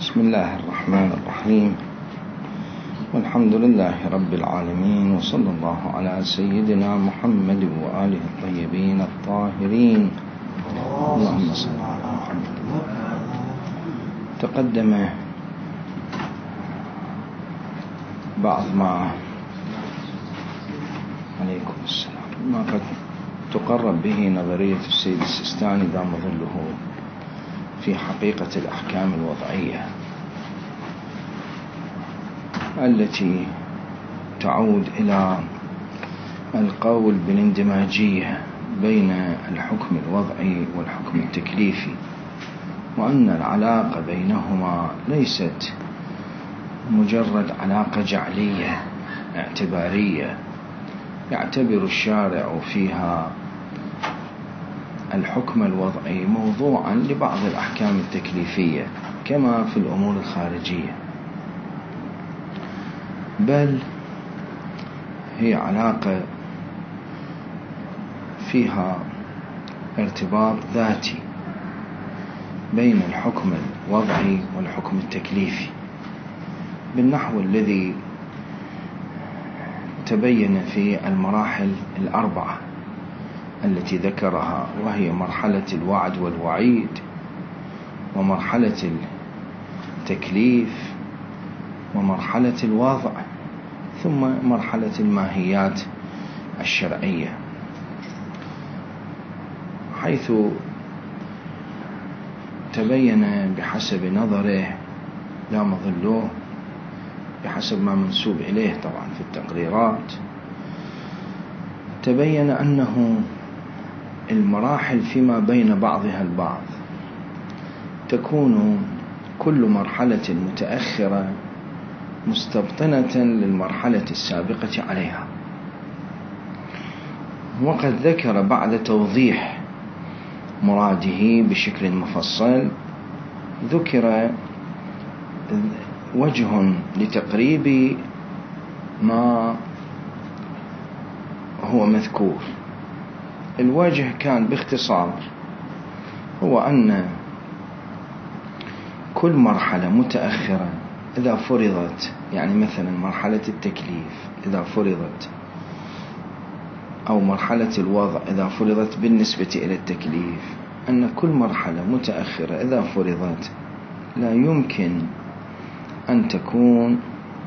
بسم الله الرحمن الرحيم، والحمد لله رب العالمين، وصلى الله على سيدنا محمد وآله الطيبين الطاهرين. اللهم صل على محمد. تقدم بعض ما عليكم السلام ما قد تقرب به نظرية السيد السيستاني دام ظله في حقيقة الأحكام الوضعية التي تعود إلى القول بالاندماجية بين الحكم الوضعي والحكم التكليفي، وأن العلاقة بينهما ليست مجرد علاقة جعلية اعتبارية يعتبر الشارع فيها الحكم الوضعي موضوعا لبعض الأحكام التكليفية كما في الأمور الخارجية، بل هي علاقة فيها ارتباط ذاتي بين الحكم الوضعي والحكم التكليفي بالنحو الذي تبين في المراحل الأربعة التي ذكرها، وهي مرحلة الوعد والوعيد، ومرحلة التكليف، ومرحلة الوضع، ثم مرحلة الماهيات الشرعية، حيث تبين بحسب نظره لا مظلوه بحسب ما منسوب إليه طبعا في التقريرات، تبين أنه المراحل فيما بين بعضها البعض تكون كل مرحلة متأخرة مستبطنة للمرحلة السابقة عليها. وقد ذكر بعد توضيح مراده بشكل مفصل، ذكر وجه لتقريب ما هو مذكور. الوجه كان باختصار هو أن كل مرحلة متأخرة إذا فرضت، يعني مثلا مرحلة التكليف إذا فرضت، أو مرحلة الوضع إذا فرضت بالنسبة إلى التكليف، أن كل مرحلة متأخرة إذا فرضت لا يمكن أن تكون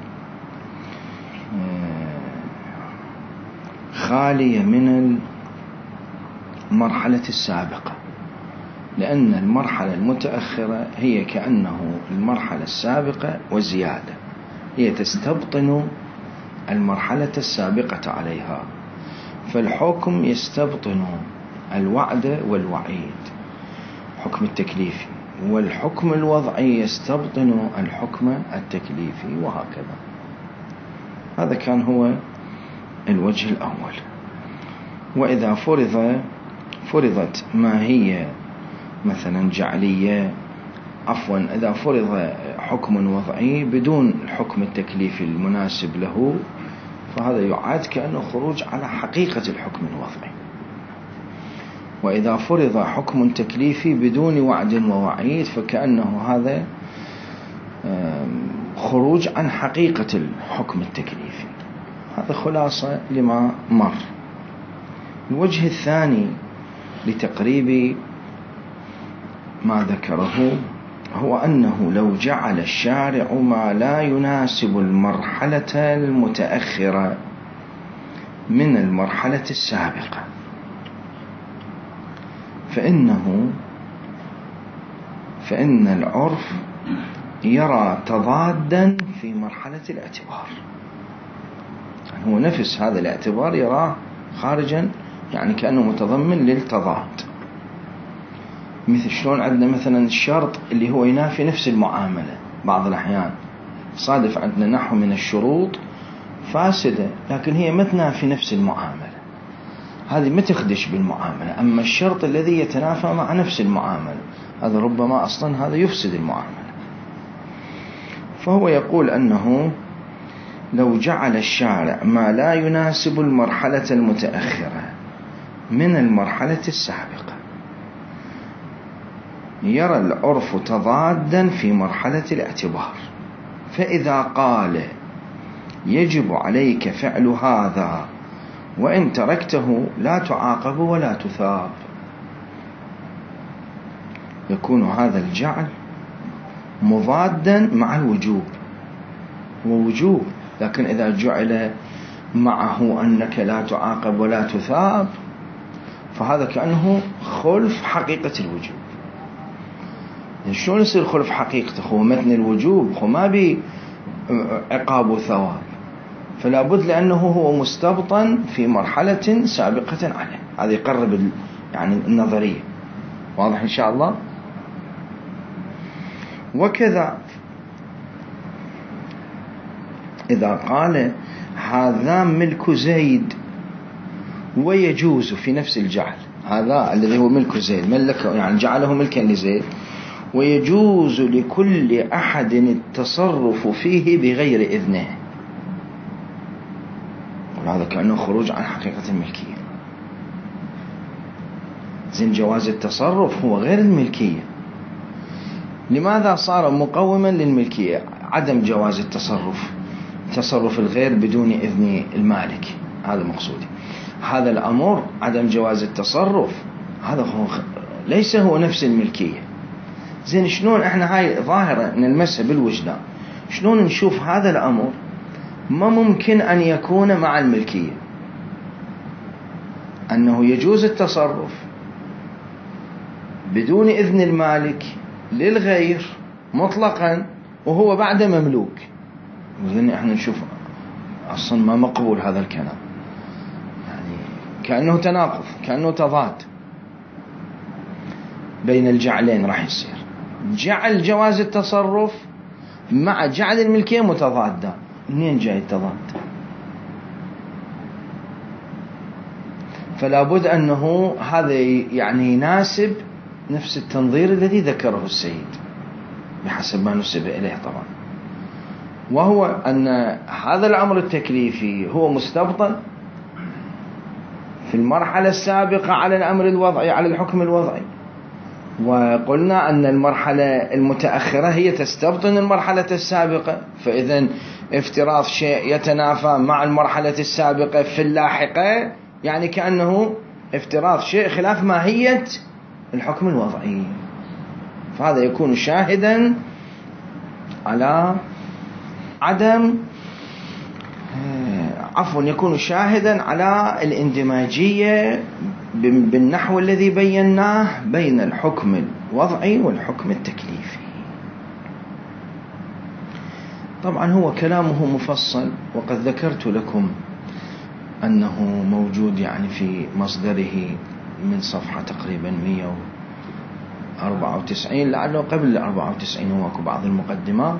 خالية من المرحلة السابقة، لأن المرحلة المتأخرة هي كأنه المرحلة السابقة وزيادة، هي تستبطن المرحلة السابقة عليها، فالحكم يستبطن الوعد والوعيد حكم التكليفي، والحكم الوضعي يستبطن الحكم التكليفي، وهكذا. هذا كان هو الوجه الأول. وإذا فرضت ما هي مثلا جعلية، إذا فرض حكم وضعي بدون الحكم التكليفي المناسب له، فهذا يعد كأنه خروج على حقيقة الحكم الوضعي. وإذا فرض حكم تكليفي بدون وعد ووعيد، فكأنه هذا خروج عن حقيقة الحكم التكليفي. هذا خلاصة لما مر. الوجه الثاني لتقريب ما ذكره هو أنه لو جعل الشارع ما لا يناسب المرحلة المتأخرة من المرحلة السابقة، فإن العرف يرى تضادا في مرحلة الاعتبار. هو نفس هذا الاعتبار يراه خارجا، يعني كأنه متضمن للتضاد. مثل شلون عندنا مثلا الشرط اللي هو ينافي نفس المعاملة، بعض الأحيان صادف عندنا نحو من الشروط فاسدة لكن هي ما تنافي نفس المعاملة، هذه ما تخدش بالمعاملة. أما الشرط الذي يتنافى مع نفس المعاملة هذا ربما أصلا هذا يفسد المعاملة. فهو يقول أنه لو جعل الشارع ما لا يناسب المرحلة المتأخرة من المرحلة السابقة يرى العرف تضادا في مرحلة الاعتبار، فإذا قال يجب عليك فعل هذا وإن تركته لا تعاقب ولا تثاب، يكون هذا الجعل مضادا مع الوجوب، ووجوب، لكن إذا جعل معه أنك لا تعاقب ولا تثاب فهذا كأنه خلف حقيقة الوجوب. شلون يصير خلف حقيقته؟ هو متن الوجوب هو ما بي عقاب وثواب، فلا بد لأنه هو مستبطن في مرحلة سابقة عليه. هذا يقرب يعني النظرية. واضح إن شاء الله. وكذا إذا قال هذا ملك زيد ويجوز في نفس الجعل، هذا الذي هو ملك زيد ملكه يعني جعله ملكا لزيد، ويجوز لكل أحد التصرف فيه بغير إذنه، وهذا كأنه خروج عن حقيقة الملكية. زين جواز التصرف هو غير الملكية. لماذا صار مقوما للملكية؟ عدم جواز التصرف، تصرف الغير بدون إذن المالك، هذا مقصودي. هذا الأمر عدم جواز التصرف هذا هو ليس هو نفس الملكية. زين شلون احنا هاي ظاهرة نلمسها بالوجدان، شلون نشوف هذا الأمر ما ممكن أن يكون مع الملكية؟ أنه يجوز التصرف بدون إذن المالك للغير مطلقا وهو بعد مملوك. وزين احنا نشوف أصلا ما مقبول هذا الكلام، يعني كأنه تناقض، كأنه تضاد بين الجعلين. راح يصير جعل جواز التصرف مع جعل الملكية متضادة. منين جاي التضاد؟ فلا بد أنه هذا يعني يناسب نفس التنظير الذي ذكره السيد بحسب ما نسب إليه طبعا، وهو أن هذا الأمر التكليفي هو مستبطن في المرحلة السابقة على الأمر الوضعي، على الحكم الوضعي. وقلنا أن المرحلة المتأخرة هي تستبطن المرحلة السابقة، فإذا افتراض شيء يتنافى مع المرحلة السابقة في اللاحقة يعني كأنه افتراض شيء خلاف ماهية الحكم الوضعي، فهذا يكون شاهدا على عدم يكون شاهدا على الاندماجية بالنحو الذي بيناه بين الحكم الوضعي والحكم التكليفي. طبعا هو كلامه مفصل، وقد ذكرت لكم أنه موجود يعني في مصدره من صفحة تقريبا 194 لعله قبل 94 هو بعض المقدمات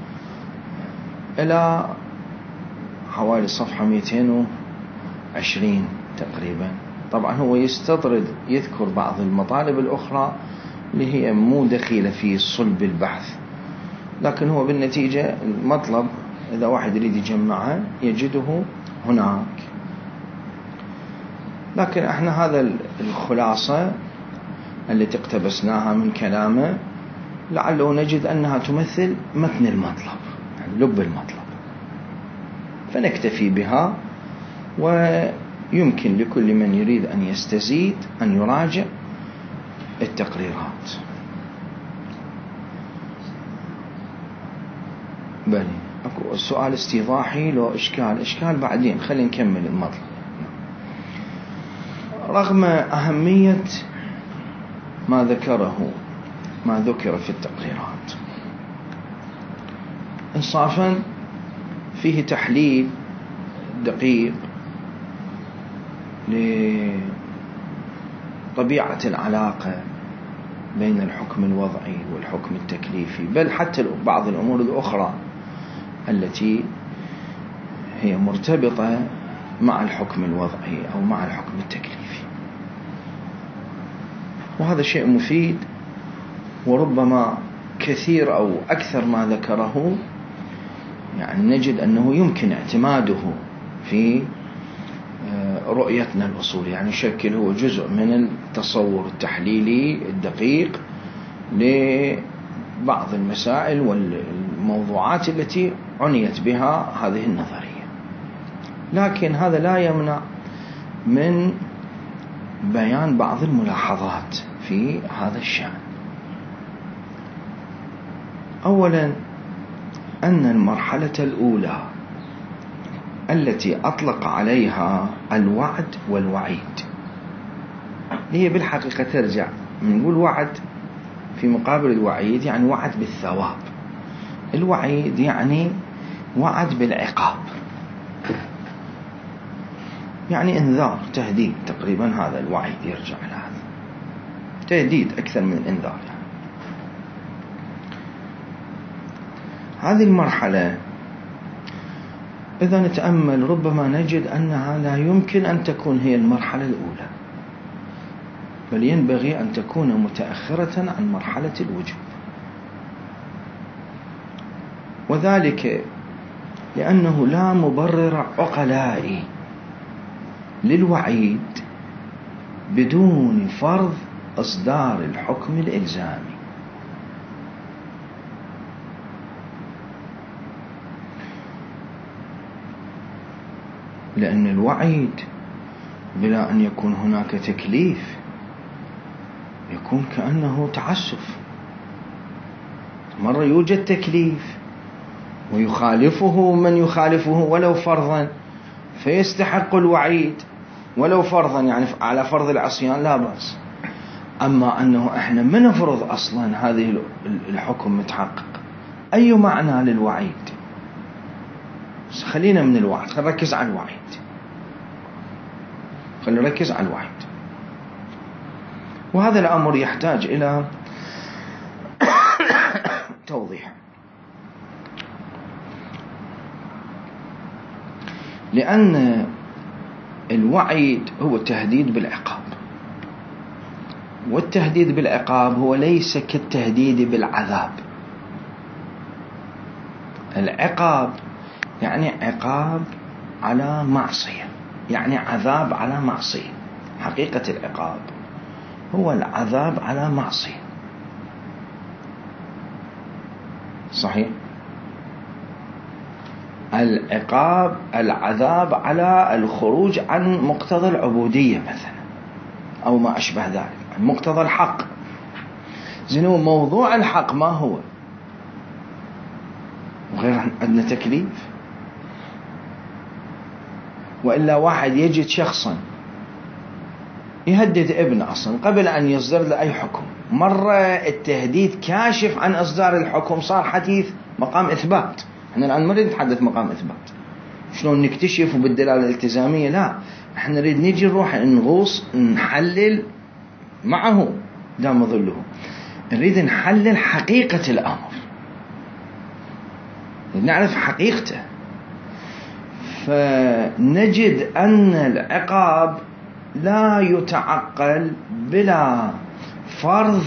إلى حوالي صفحة 220 تقريبا. طبعا هو يستطرد يذكر بعض المطالب الأخرى اللي هي مو دخيلة في صلب البحث، لكن هو بالنتيجة المطلب إذا واحد يريد يجمعها يجده هناك. لكن احنا هذا الخلاصة التي اقتبسناها من كلامه لعله نجد أنها تمثل متن المطلب، يعني لب المطلب، فنكتفي بها. ويمكن لكل من يريد أن يستزيد أن يراجع التقريرات. بلي أكو سؤال استيضاحي لو إشكال بعدين، خلينا نكمل المطلب. رغم أهمية ما ذكر في التقريرات، إنصافا فيه تحليل دقيق لطبيعة العلاقة بين الحكم الوضعي والحكم التكليفي، بل حتى بعض الأمور الأخرى التي هي مرتبطة مع الحكم الوضعي أو مع الحكم التكليفي. وهذا شيء مفيد، وربما كثير أو أكثر ما ذكره يعني نجد أنه يمكن اعتماده في رؤيتنا الأصولية، يعني يشكل هو جزء من التصور التحليلي الدقيق لبعض المسائل والموضوعات التي عنيت بها هذه النظرية. لكن هذا لا يمنع من بيان بعض الملاحظات في هذا الشأن. أولا، أن المرحلة الأولى التي أطلق عليها الوعد والوعيد هي بالحقيقة ترجع من نقول وعد في مقابل الوعيد، يعني وعد بالثواب. الوعيد يعني وعد بالعقاب، يعني انذار، تهديد تقريبا. هذا الوعيد يرجع لهذا تهديد أكثر من الانذار. هذه المرحلة إذا نتأمل ربما نجد أنها لا يمكن أن تكون هي المرحلة الأولى، بل ينبغي أن تكون متأخرة عن مرحلة الوجوب. وذلك لأنه لا مبرر عقلائي للوعيد بدون فرض إصدار الحكم الإلزامي. لأن الوعيد بلا أن يكون هناك تكليف يكون كأنه تعسف. مرة يوجد تكليف ويخالفه من يخالفه ولو فرضا فيستحق الوعيد ولو فرضا، يعني على فرض العصيان لا بأس. أما أنه إحنا ما نفرض أصلا هذه الحكم متحقق، أي معنى للوعيد؟ خلينا من الوعد، خلينا نركز على الوعيد، خلينا نركز على الوعيد. وهذا الأمر يحتاج إلى توضيح، لأن الوعيد هو التهديد بالعقاب، والتهديد بالعقاب هو ليس كالتهديد بالعذاب. العقاب يعني عقاب على معصية، يعني عذاب على معصية. حقيقة العقاب هو العذاب على معصية، صحيح؟ العقاب العذاب على الخروج عن مقتضى العبودية مثلا، أو ما أشبه ذلك، عن مقتضى الحق. زينو موضوع الحق ما هو غير عندنا تكليف. وإلا واحد يجد شخصا يهدد ابنه أصلا قبل أن يصدر له أي حكم، مرة التهديد كاشف عن إصدار الحكم، صار حديث مقام إثبات. احنا الآن ما نريد نتحدث مقام إثبات شلون نكتشف وبالدلالة الالتزامية، لا، احنا نريد نجي نروح نغوص نحلل معه دام ظله، نريد نحلل حقيقة الأمر، نعرف حقيقته. فنجد أن العقاب لا يتعقل بلا فرض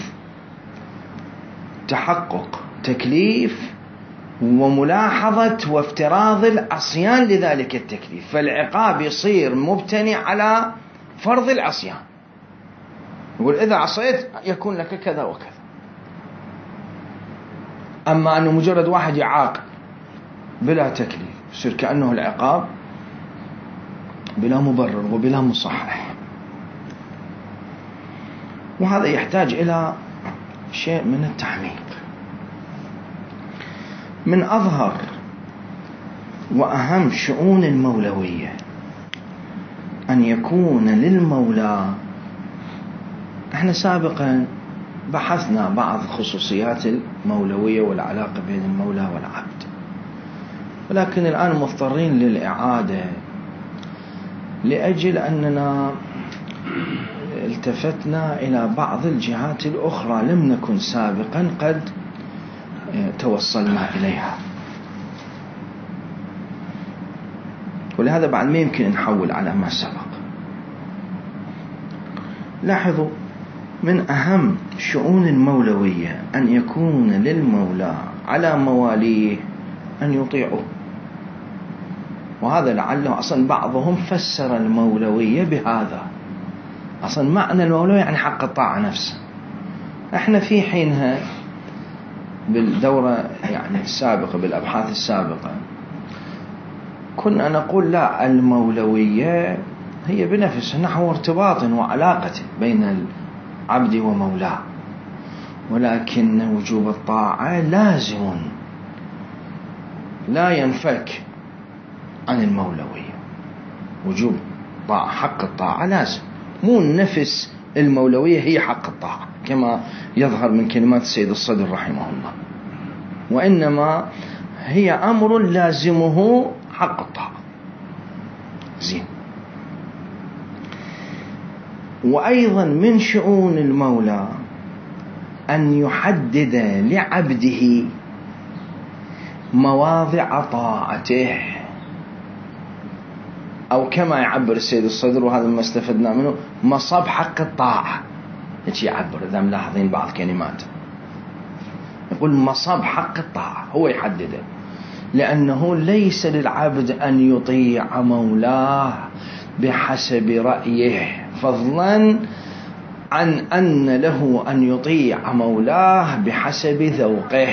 تحقق تكليف وملاحظة وافتراض العصيان لذلك التكليف. فالعقاب يصير مبتني على فرض العصيان، يقول إذا عصيت يكون لك كذا وكذا. أما أنه مجرد واحد يعاقب بلا تكليف يصير كأنه العقاب بلا مبرر وبلا مصحح. وهذا يحتاج إلى شيء من التعميق. من أظهر وأهم شؤون المولوية أن يكون للمولى، احنا سابقا بحثنا بعض خصوصيات المولوية والعلاقة بين المولى والعبد، ولكن الآن مضطرين للإعادة لأجل أننا التفتنا إلى بعض الجهات الأخرى لم نكن سابقا قد توصلنا إليها، ولهذا بعد ما يمكن نحول على ما سبق. لاحظوا، من أهم شؤون المولوية أن يكون للمولى على مواليه أن يطيعوه. وهذا لعله أصلا بعضهم فسر المولوية بهذا. أصلا معنى المولوية يعني حق الطاعة نفسه، احنا في حينها بالدورة يعني السابقة، بالأبحاث السابقة، كنا نقول لا، المولوية هي بنفسها نحو ارتباط وعلاقة بين العبد ومولاه، ولكن وجوب الطاعة لازم لا ينفك عن المولوية. وجوب طاعة، حق الطاعة لازم، مو نفس المولوية هي حق الطاعة كما يظهر من كلمات السيد الصدر رحمه الله، وإنما هي أمر لازمه حق الطاعة. زين. وأيضا من شؤون المولى أن يحدد لعبده مواضع طاعته، أو كما يعبر السيد الصدر، وهذا ما استفدنا منه، مصب حق الطاعة. ايش يعبر؟ إذا ملاحظين بعض كلمات يقول مصب حق الطاعة، هو يحدده، لأنه ليس للعبد أن يطيع مولاه بحسب رأيه، فضلا عن أن له أن يطيع مولاه بحسب ذوقه.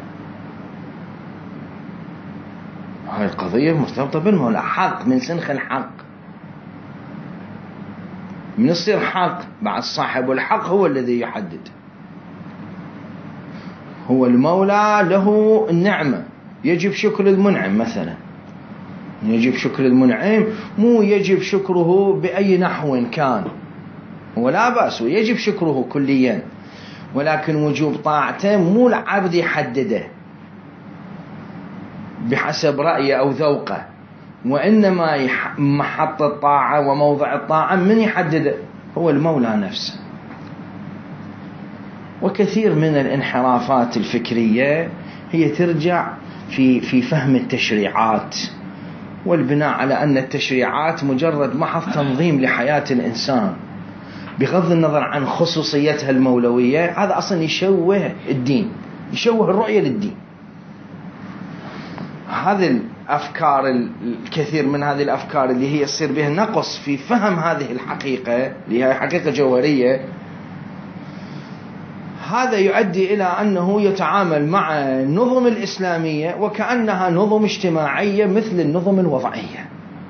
هاي القضية مرتبطة بالمولى، حق من سنخ الحق، من يصير حق بعد صاحب الحق هو الذي يحدد. هو المولى له النعمة، يجب شكر المنعم مثلا، يجب شكر المنعم، مو يجب شكره بأي نحو كان، ولا بأس، ويجب شكره كليا، ولكن وجوب طاعته مو العبد يحدده بحسب رأيه أو ذوقه، وإنما محط الطاعة وموضع الطاعة من يحدده؟ هو المولى نفسه. وكثير من الانحرافات الفكرية هي ترجع في فهم التشريعات، والبناء على أن التشريعات مجرد محض تنظيم لحياة الإنسان بغض النظر عن خصوصيتها المولوية. هذا أصلا يشوه الدين، يشوه الرؤية للدين. هذه الأفكار، الكثير من هذه الأفكار اللي هي يصير بها نقص في فهم هذه الحقيقة اللي هي حقيقة جوهرية، هذا يؤدي إلى أنه يتعامل مع النظم الإسلامية وكأنها نظم اجتماعية مثل النظم الوضعية.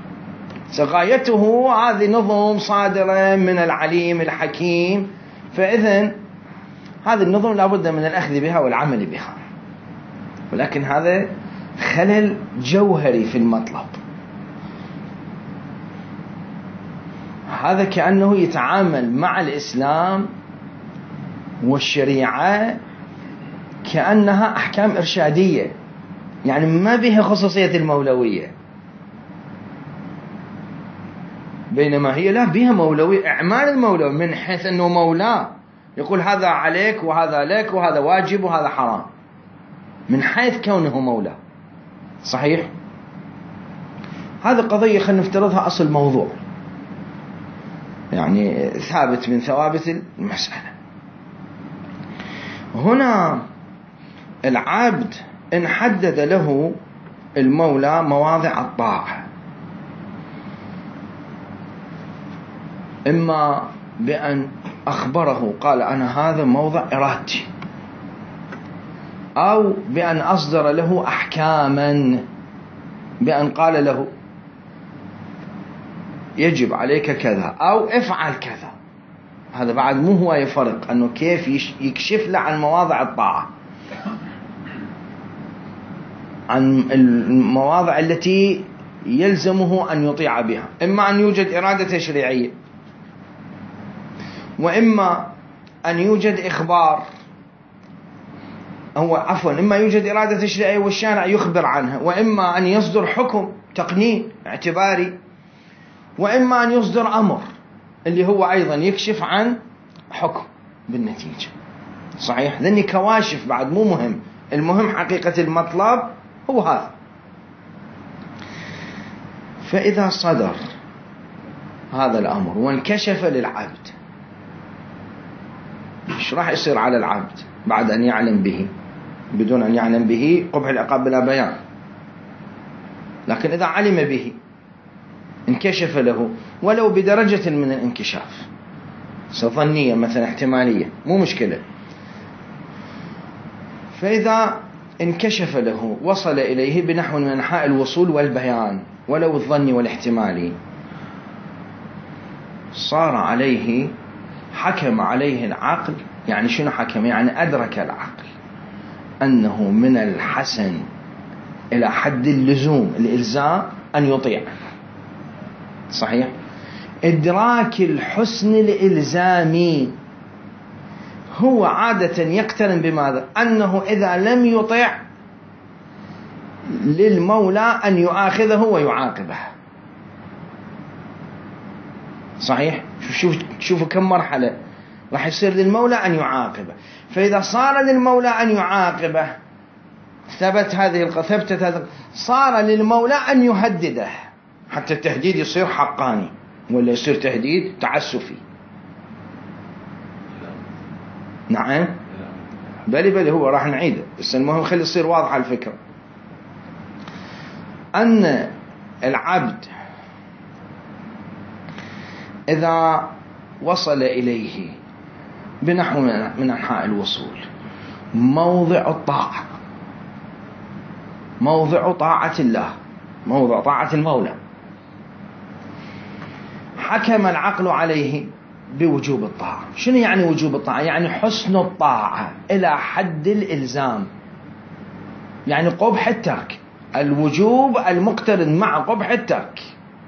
غايته هذه نظم صادرة من العليم الحكيم، فإذن هذه النظم لابد من الأخذ بها والعمل بها، ولكن هذا خلل جوهري في المطلب. هذا كأنه يتعامل مع الإسلام والشريعة كأنها أحكام إرشادية، يعني ما بها خصوصية المولوية، بينما هي لا، بها مولوية، إعمال المولوية من حيث أنه مولاه يقول هذا عليك وهذا لك وهذا واجب وهذا حرام، من حيث كونه مولاه. صحيح؟ هذه قضية خلينا نفترضها أصل موضوع، يعني ثابت من ثوابت المسألة. هنا العبد إن حدد له المولى مواضع الطاعة، إما بأن أخبره قال أنا هذا موضع إرادتي، أو بأن أصدر له أحكاما، بأن قال له يجب عليك كذا أو افعل كذا. هذا بعد مو هو يفرق أنه كيف يكشف له عن مواضع الطاعة، عن المواضع التي يلزمه أن يطيع بها. إما أن يوجد إرادة تشريعية، وإما أن يوجد إخبار، هو عفوا إما يوجد إرادة تشريعية والشارع يخبر عنها، وإما أن يصدر حكم تقنين اعتباري، وإما أن يصدر أمر اللي هو أيضا يكشف عن حكم بالنتيجة. صحيح؟ لأني كواشف بعد مو مهم، المهم حقيقة المطلب هو هذا. فإذا صدر هذا الأمر وانكشف للعبد، إيش راح يصير على العبد بعد أن يعلم به؟ بدون أن يعلم به قبح العقاب بلا بيان، لكن إذا علم به انكشف له ولو بدرجة من الانكشاف، ظنية مثلا احتمالية، مو مشكلة، فإذا انكشف له وصل إليه بنحو من أنحاء الوصول والبيان ولو الظن والاحتمال، صار عليه، حكم عليه العقل. يعني شنو حكم؟ يعني أدرك العقل أنه من الحسن إلى حد اللزوم الإلزام أن يطيع. صحيح؟ إدراك الحسن الإلزامي هو عادة يقترن بماذا؟ أنه إذا لم يطع للمولى أن يؤاخذه ويعاقبه. صحيح؟ شوفوا كم مرحلة راح يصير للمولى أن يعاقبه. فإذا صار للمولى أن يعاقبه ثبتت هذه، صار للمولى أن يهدده، حتى التهديد يصير حقاني ولا يصير تهديد تعسفي. نعم بلي هو راح نعيده، بس المهم خلي يصير واضحة الفكرة. أن العبد إذا وصل إليه بنحو من أنحاء الوصول موضع الطاعة، موضع طاعة الله، موضع طاعة المولى، حكم العقل عليه بوجوب الطاعة. شنو يعني وجوب الطاعة؟ يعني حسن الطاعة إلى حد الإلزام، يعني قبح الترك، الوجوب المقترن مع قبح الترك.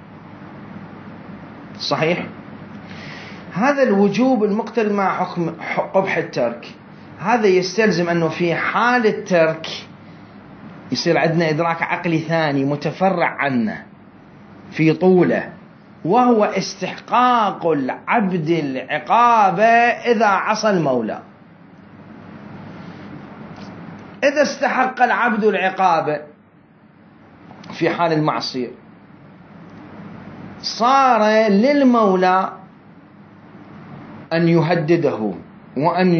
صحيح؟ هذا الوجوب المقترن مع حكم قبح الترك، هذا يستلزم أنه في حال الترك يصير عندنا إدراك عقلي ثاني متفرع عنه في طوله، وهو استحقاق العبد العقابة إذا عصى المولى. إذا استحق العبد العقابة في حال المعصية صار للمولى أن يهدده وأن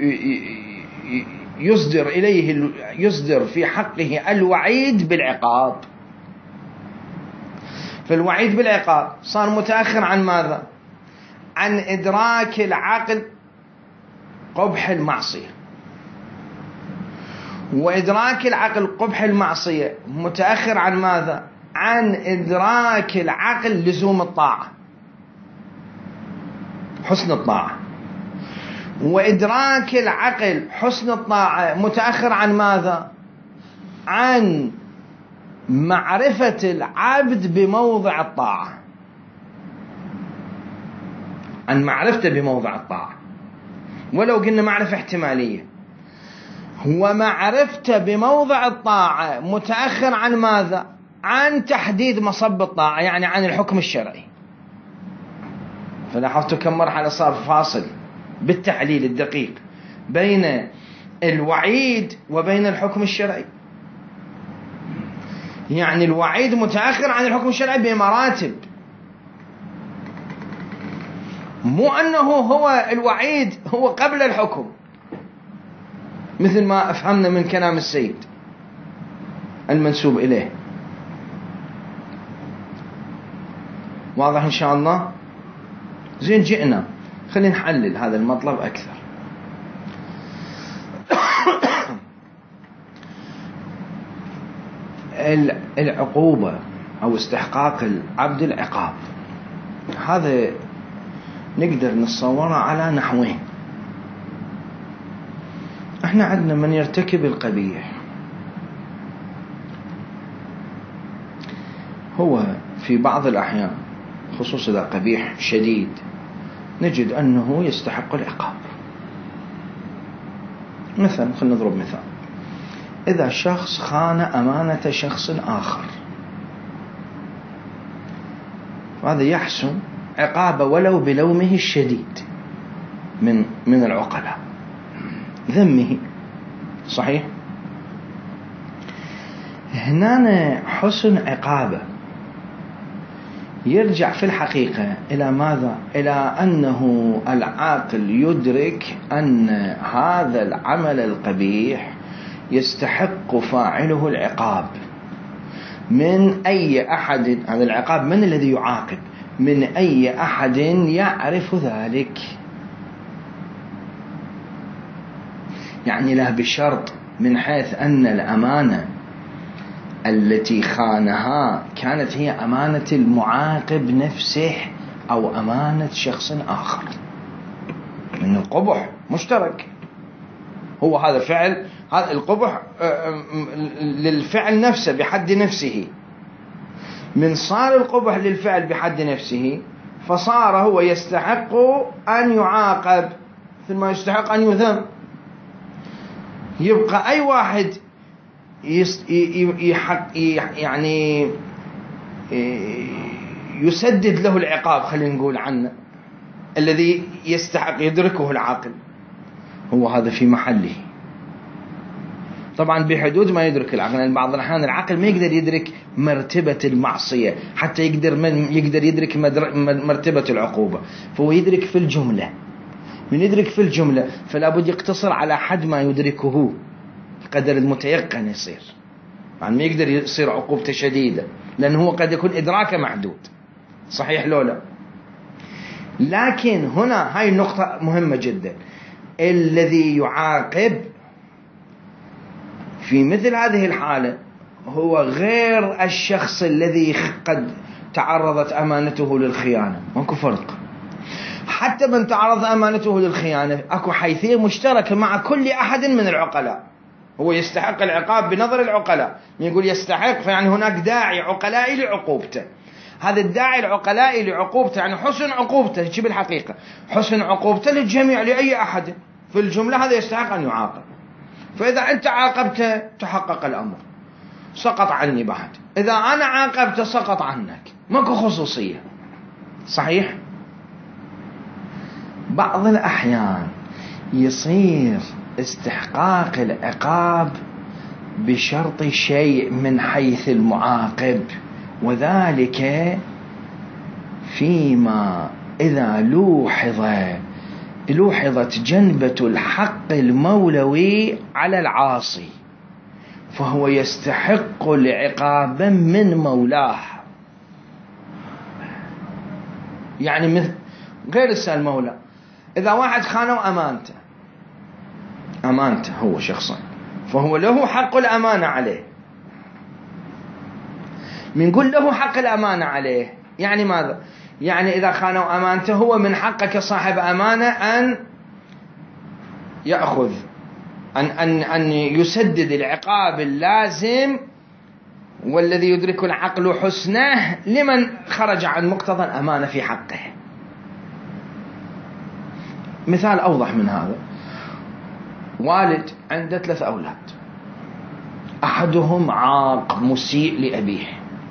يصدر في حقه الوعيد بالعقاب. فالوعيد بالعقاب صار متأخر عن ماذا؟ عن إدراك العقل قبح المعصية، وإدراك العقل قبح المعصية متأخر عن ماذا؟ عن إدراك العقل لزوم الطاعة، حسن الطاعة. وإدراك العقل حسن الطاعة متأخر عن ماذا؟ عن معرفة العبد بموضع الطاعة، عن معرفته بموضع الطاعة، ولو قلنا معرفة احتمالية. هو معرفته بموضع الطاعة متأخر عن ماذا؟ عن تحديد مصب الطاعة، يعني عن الحكم الشرعي. فلاحظتوا كم مرحلة صار فاصل بالتعليل الدقيق بين الوعيد وبين الحكم الشرعي. يعني الوعيد متأخر عن الحكم الشرعي بمراتب، مو أنه هو الوعيد هو قبل الحكم مثل ما أفهمنا من كلام السيد المنسوب إليه. واضح إن شاء الله؟ زين، جئنا خلينا نحلل هذا المطلب أكثر. العقوبة أو استحقاق العبد العقاب، هذا نقدر نتصوره على نحوين. احنا عندنا من يرتكب القبيح، هو في بعض الأحيان خصوصا إذا قبيح شديد نجد أنه يستحق العقاب. مثلا خلينا نضرب مثال، إذا شخص خان أمانة شخص آخر، هذا يحسن عقابه ولو بلومه الشديد من العقلاء، ذمه. صحيح؟ هنا حسن عقابه يرجع في الحقيقة إلى ماذا؟ إلى أنه العاقل يدرك أن هذا العمل القبيح يستحق فاعله العقاب من أي أحد. هذا العقاب من الذي يعاقب؟ من أي أحد يعرف ذلك. يعني لا بشرط من حيث أن الأمانة التي خانها كانت هي أمانة المعاقب نفسه أو أمانة شخص آخر، من القبح مشترك. هو هذا فعل، هذا القبح للفعل نفسه بحد نفسه، من صار القبح للفعل بحد نفسه فصار هو يستحق أن يعاقب ثم يستحق أن يذم. يبقى أي واحد يعني يسدد له العقاب، خلينا نقول عنه، الذي يستحق يدركه العاقل، هو هذا في محله، طبعا بحدود ما يدرك العقل. يعني بعض الأحيان العقل ما يقدر يدرك مرتبة المعصية حتى يقدر يدرك مرتبة العقوبة، فهو يدرك في الجملة. من يدرك في الجملة فلا بد يقتصر على حد ما يدركه، القدر المتيقن يصير، يعني ما يقدر يصير عقوبته شديدة، لأنه هو قد يكون إدراكه محدود. صحيح لولا؟ لكن هنا هاي النقطة مهمة جدا، الذي يعاقب في مثل هذه الحالة هو غير الشخص الذي قد تعرضت أمانته للخيانة. ماكو فرق، حتى من تعرض أمانته للخيانة أكو حيثية مشتركة مع كل أحد من العقلاء، هو يستحق العقاب بنظر العقلاء. يقول يستحق فيعني هناك داعي عقلائي لعقوبته، هذا الداعي العقلائي لعقوبته يعني حسن عقوبته، شو بالحقيقة حسن عقوبته للجميع، لأي أحد في الجملة هذا يستحق أن يعاقب. فإذا أنت عاقبته تحقق الأمر، سقط عني بعد، إذا أنا عاقبته سقط عنك، ماكو خصوصية. صحيح؟ بعض الأحيان يصير استحقاق العقاب بشرط شيء من حيث المعاقب، وذلك فيما إذا لوحظت جنبة الحق المولوي على العاصي فهو يستحق العقاب من مولاه. يعني مثل غير السال مولى، إذا واحد خانوا أمانته هو شخصا فهو له حق الأمانة عليه. منقول له حق الأمانة عليه يعني ماذا؟ يعني إذا خانوا أمانته هو من حقك كصاحب أمانة أن يأخذ أن يسدد العقاب اللازم والذي يدرك العقل حسنه لمن خرج عن مقتضى الأمانة في حقه. مثال أوضح من هذا، والد عنده 3 أولاد، أحدهم عاق مسيء لأبيه،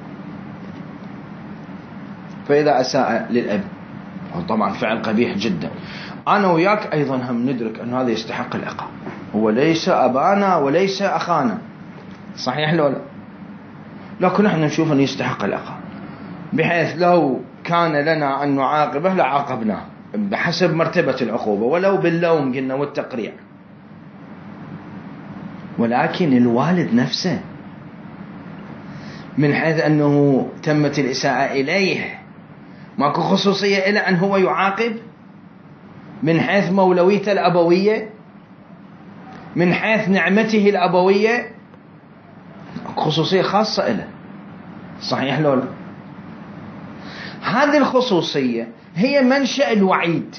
فإذا أساء للأب طبعا فعل قبيح جدا، أنا وياك أيضا هم ندرك أن هذا يستحق العقاب، هو ليس أبانا وليس أخانا. صحيح لولا؟ لكن نحن نشوف أنه يستحق العقاب، بحيث لو كان لنا أن نعاقبه لعاقبناه بحسب مرتبة العقوبة ولو باللوم قلنا والتقريع. ولكن الوالد نفسه من حيث أنه تمت الإساءة إليه ماكو خصوصية إلى أن هو يعاقب، من حيث مولويته الأبوية، من حيث نعمته الأبوية، خصوصية خاصة إله. صحيح لولا؟ هذه الخصوصية هي منشأ الوعيد.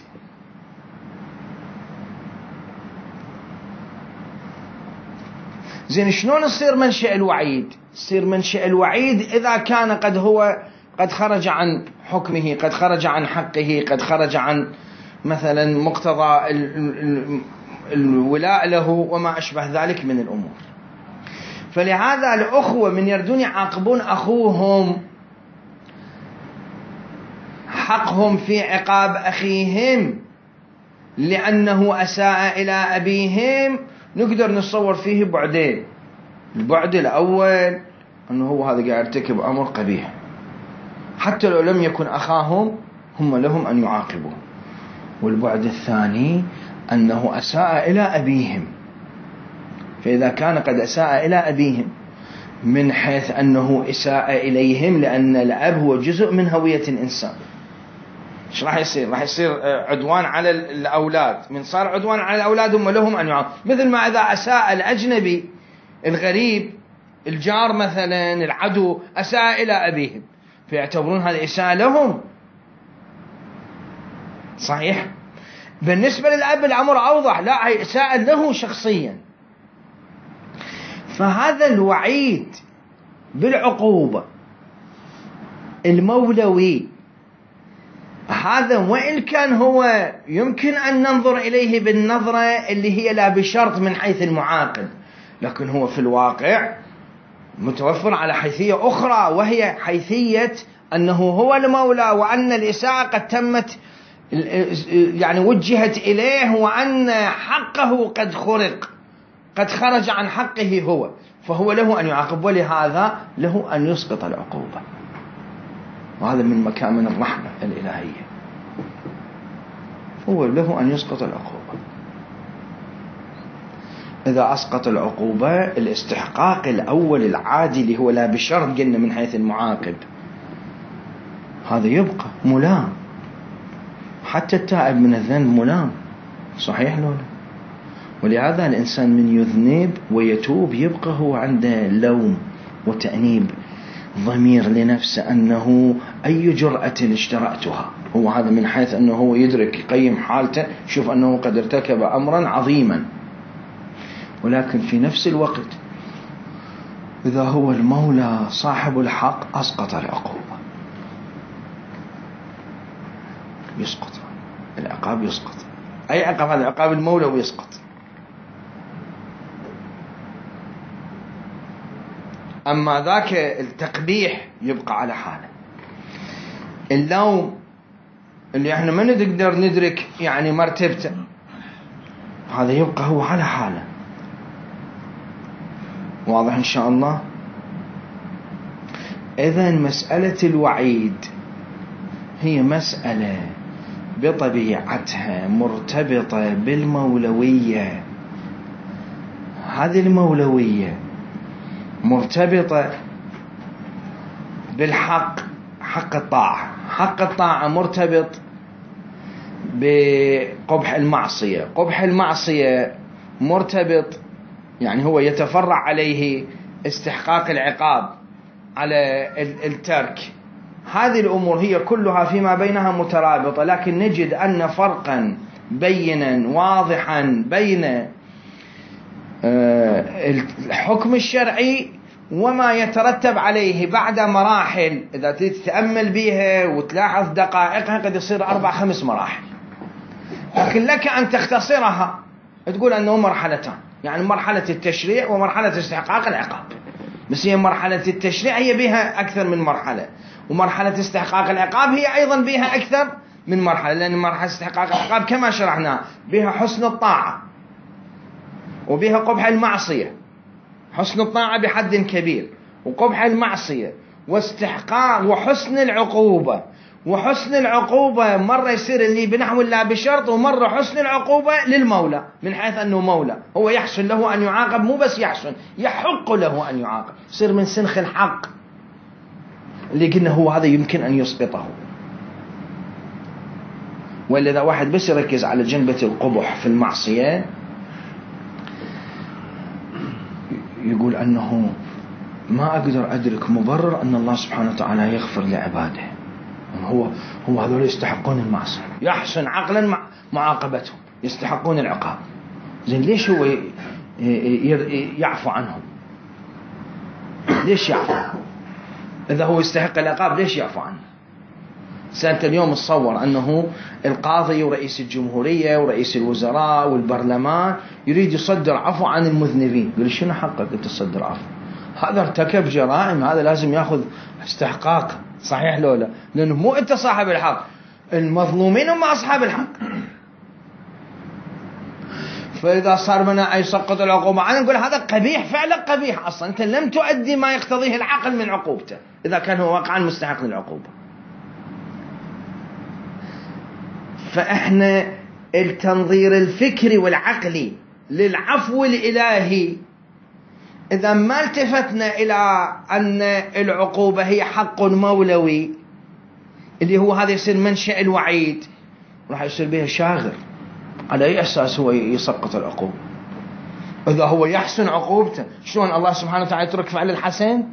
زين شلون يصير منشأ الوعيد؟ يصير منشأ الوعيد إذا كان قد خرج عن حكمه، قد خرج عن حقه، قد خرج عن مثلا مقتضى الولاء له وما أشبه ذلك من الأمور. فلهذا الأخوة من يردون يعاقبون أخوهم حقهم في عقاب أخيهم لأنه أساء إلى أبيهم، نقدر نصور فيه بعدين. البعد الأول أنه هو هذا قاعد يرتكب أمر قبيح، حتى لو لم يكن أخاهم هم لهم أن يعاقبوا. والبعد الثاني أنه أساء إلى أبيهم، فإذا كان قد أساء إلى أبيهم من حيث أنه إساء إليهم، لأن الأب هو جزء من هوية الإنسان، ايش راح يصير؟ راح يصير عدوان على الأولاد. من صار عدوان على الأولاد هم لهم أن يعاقبوا. مثل ما إذا أساء الأجنبي الغريب الجار مثلا العدو أساء إلى أبيهم فيعتبرون هذا إساءة لهم. صحيح. بالنسبة للأب الأمر أوضح، لا، إساءة له شخصيا. فهذا الوعيد بالعقوبة المولوي هذا وإن كان هو يمكن أن ننظر إليه بالنظرة اللي هي لا بشرط من حيث المعاقب، لكن هو في الواقع متوفر على حيثية أخرى، وهي حيثية أنه هو المولى، وأن الإساءة قد تمت يعني وجهت إليه، وأن حقه قد خرق، قد خرج عن حقه هو، فهو له أن يعاقب، ولهذا له أن يسقط العقوبة. وهذا من مكامن الرحمة الإلهية، هو له أن يسقط العقوبة. إذا أسقط العقوبة الاستحقاق الأول العادي اللي هو لا بشرط قلنا من حيث المعاقب هذا يبقى ملام. حتى التائب من الذنب ملام. صحيح لولا؟ ولهذا الإنسان من يذنب ويتوب يبقى هو عنده لوم وتأنيب ضمير لنفسه أنه أي جرأة اشترأتها. هو هذا من حيث أنه هو يدرك يقيم حالته، شوف أنه قد ارتكب أمرا عظيما. ولكن في نفس الوقت إذا هو المولى صاحب الحق أسقط العقوبة، يسقط العقاب، يسقط أي عقاب، هذا عقاب المولى ويسقط. أما ذاك التقبيح يبقى على حاله. اللوم اللي احنا ما نقدر ندرك يعني مرتبته هذا يبقى هو على حاله. واضح إن شاء الله؟ إذن مسألة الوعيد هي مسألة بطبيعتها مرتبطة بالمولوية. هذه المولوية مرتبطة بالحق، حق الطاعة. حق الطاعة مرتبط بقبح المعصية. قبح المعصية مرتبط يعني هو يتفرع عليه استحقاق العقاب على الترك. هذه الأمور هي كلها فيما بينها مترابطة، لكن نجد أن فرقا بينا واضحا بين الحكم الشرعي وما يترتب عليه بعد مراحل. إذا تتأمل بها وتلاحظ دقائقها قد يصير 4-5 مراحل، لكن لك أن تختصرها تقول أنه مرحلتان، يعني مرحلة التشريع ومرحلة استحقاق العقاب. بس هي مرحلة التشريع هي بها أكثر من مرحلة، ومرحلة استحقاق العقاب هي أيضا بها أكثر من مرحلة، لأن مرحلة استحقاق العقاب كما شرحنا بها حسن الطاعة وبها قبح المعصية. حسن الطاعة بحد كبير، وقبح المعصية، واستحقاق وحسن العقوبة. وحسن العقوبة مرة يصير اللي بنحو الله بشرط، ومرة حسن العقوبة للمولى من حيث أنه مولى، هو يحسن له أن يعاقب، مو بس يحسن، يحق له أن يعاقب، يصير من سنخ الحق اللي قلنا هو هذا يمكن أن يسقطه. وإلا إذا واحد بس يركز على جنبة القبح في المعصية يقول أنه ما أقدر أدرك مبرر أن الله سبحانه وتعالى يغفر لعباده، هو هذول يستحقون المعصية، يحسن عقلا معاقبتهم، يستحقون العقاب. زين ليش هو يعفو عنهم؟ ليش يعفو؟ إذا هو يستحق العقاب ليش يعفو عنه؟ سأنت اليوم تصور أنه القاضي ورئيس الجمهورية ورئيس الوزراء والبرلمان يريد يصدر عفو عن المذنبين، يقول شنو حقك أنت تصدر عفو؟ هذا ارتكب جرائم، هذا لازم يأخذ استحقاق. صحيح لولا؟ لأنه مو أنت صاحب الحق، المظلومين هم أصحاب الحق. فإذا صار منا يسقط العقوبة عنه نقول هذا قبيح، فعلا قبيح، أصلا أنت لم تؤدي ما يقتضيه العقل من عقوبته إذا كان هو واقعا مستحق للعقوبة. فإحنا التنظير الفكري والعقلي للعفو الإلهي إذا ما التفتنا إلى أن العقوبة هي حق مولوي، اللي هو هذا يصير منشأ الوعيد، راح يصير بها شاغر. على أي أساس هو يسقط العقوبة؟ إذا هو يحسن عقوبته، شلون الله سبحانه وتعالى يترك فعل الحسن؟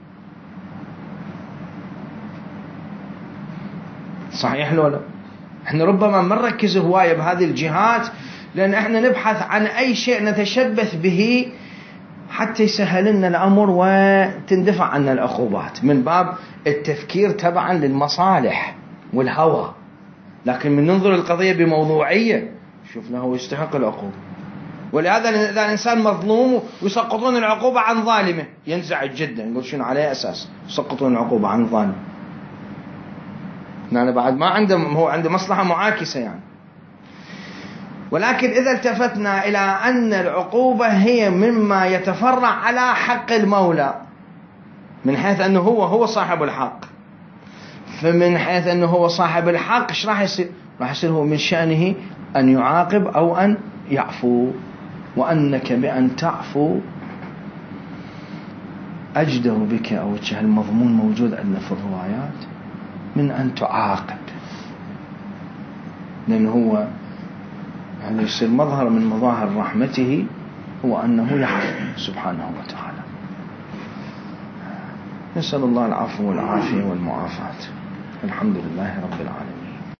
صحيح لو لا؟ احنا ربما ما نركز هواية بهذه الجهات، لأن احنا نبحث عن أي شيء نتشبث به حتى يسهل لنا الأمر وتندفع عنا العقوبات، من باب التفكير تبعا للمصالح والهوى. لكن من ننظر القضية بموضوعية، شوفنا هو يستحق العقوبة. ولهذا إذا الإنسان مظلوم ويسقطون العقوبة عن ظالمه ينزعج جدا، يقول شنو عليه أساس يسقطون العقوبة عن ظالم؟ يعني بعد ما عنده، هو عنده مصلحة معاكسة يعني. ولكن إذا التفتنا إلى أن العقوبة هي مما يتفرع على حق المولى، من حيث أنه هو صاحب الحق، فمن حيث أنه هو صاحب الحق إيش راح يصير؟ راح يصير هو من شأنه أن يعاقب أو أن يعفو، وأنك بأن تعفو أجدر بك، أو وجه المضمون موجود عندنا في الروايات، من أن تعاقب، لأنه هو يعني يصير مظهر من مظاهر رحمته هو أنه يعفو سبحانه وتعالى. نسأل الله العفو والعافية والمعافاة. الحمد لله رب العالمين.